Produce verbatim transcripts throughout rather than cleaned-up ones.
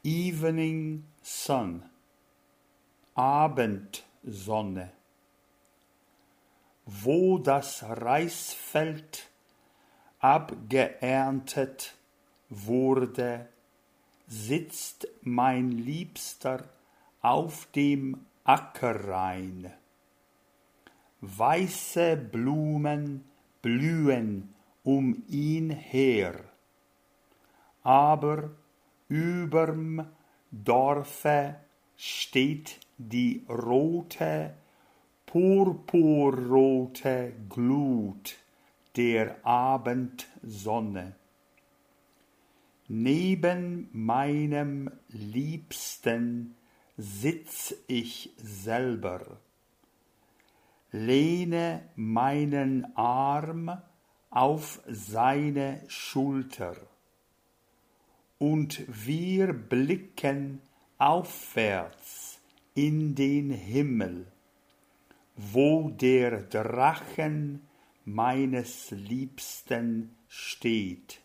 Evening Sun, Abendsonne. Wo das Reisfeld abgeerntet wurde, sitzt mein Liebster auf dem Ackerrain. Weiße Blumen blühen um ihn her, aber überm Dorfe steht die rote, purpurrote Glut der Abendsonne. Neben meinem Liebsten sitz ich selber, lehne meinen Arm auf seine Schulter, und wir blicken aufwärts in den Himmel, wo der Drachen meines Liebsten steht.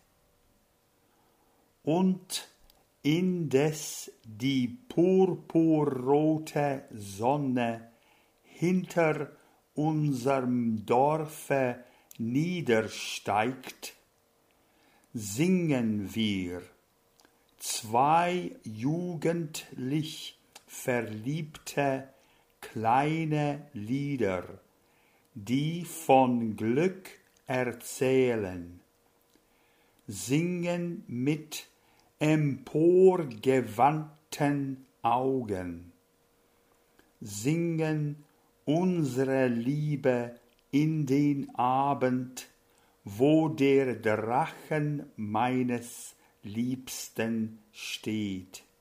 Und indes die purpurrote Sonne hinter unserem Dorfe niedersteigt, singen wir zwei jugendlich verliebte kleine Lieder, die von Glück erzählen, singen mit emporgewandten Augen, singen unsere Liebe in den Abend, wo der Drachen meines Liebsten steht.